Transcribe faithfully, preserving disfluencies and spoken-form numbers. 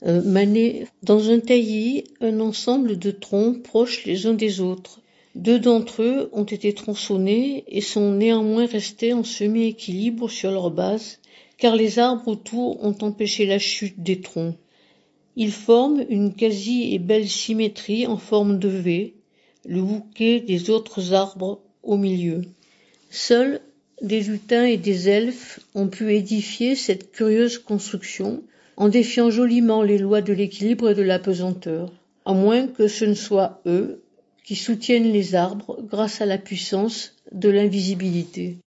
euh, mané dans un taillis un ensemble de troncs proches les uns des autres. Deux d'entre eux ont été tronçonnés et sont néanmoins restés en semi-équilibre sur leur base, car les arbres autour ont empêché la chute des troncs. Ils forment une quasi et belle symétrie en forme de V, le bouquet des autres arbres au milieu. Seuls des lutins et des elfes ont pu édifier cette curieuse construction en défiant joliment les lois de l'équilibre et de la pesanteur, à moins que ce ne soit eux qui soutiennent les arbres grâce à la puissance de l'invisibilité.